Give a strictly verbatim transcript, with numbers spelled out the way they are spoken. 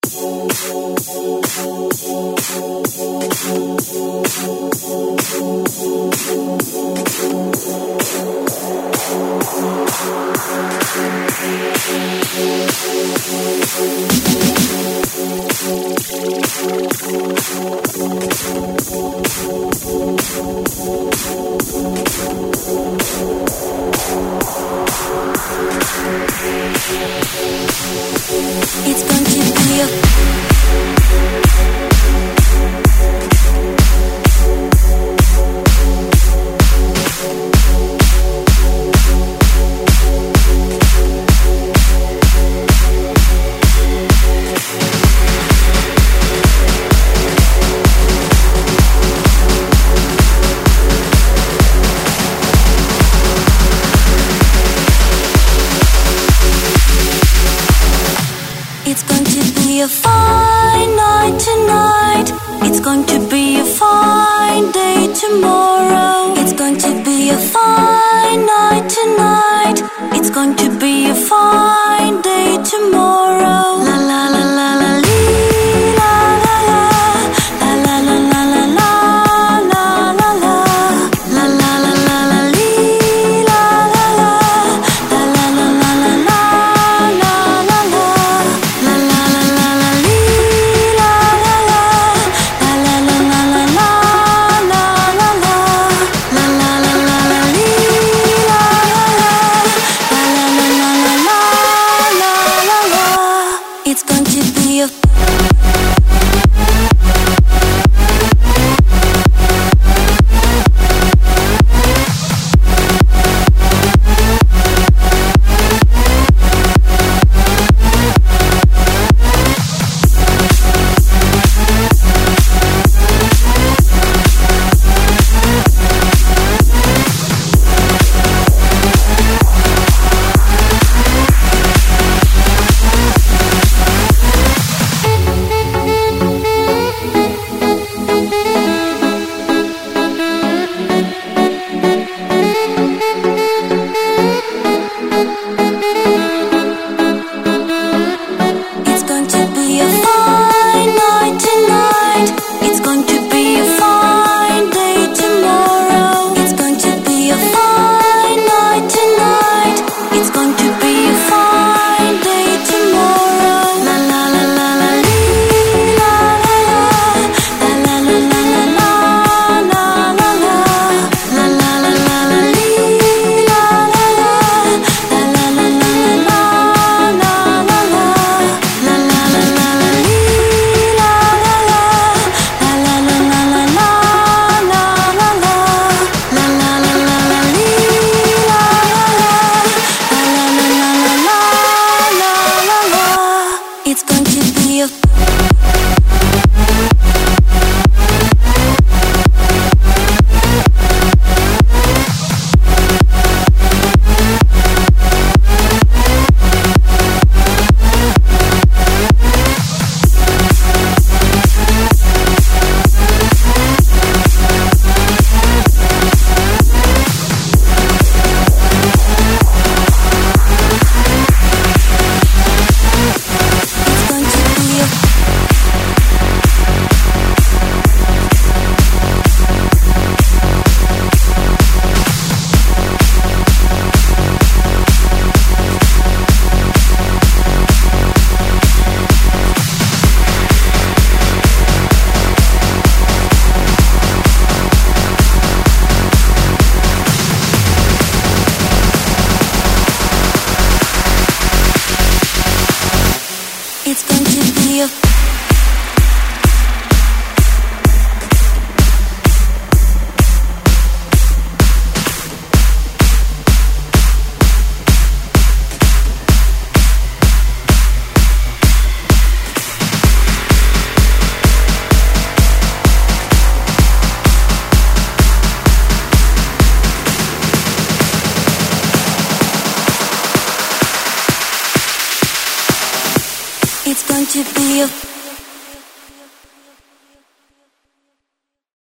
It's going to be a It's going to be a fine night tonight. It's going to be a fine day tomorrow. It's going to be a fine night tonight. It's going to be a fine day tomorrow. La la la la la lee, la la la la la la la la la la la la la la la la lee, la la la la la la la la la It's going to be a It's going to be a fine night tonight. It's going to be a fine day tomorrow. It's going to be a fine night tonight. It's going to be a fine day tomorrow. La la la la la lee, la la la la la la la la la la la la la la la lee, la la la la la la la It's going to be a It's going to be a It's going to be a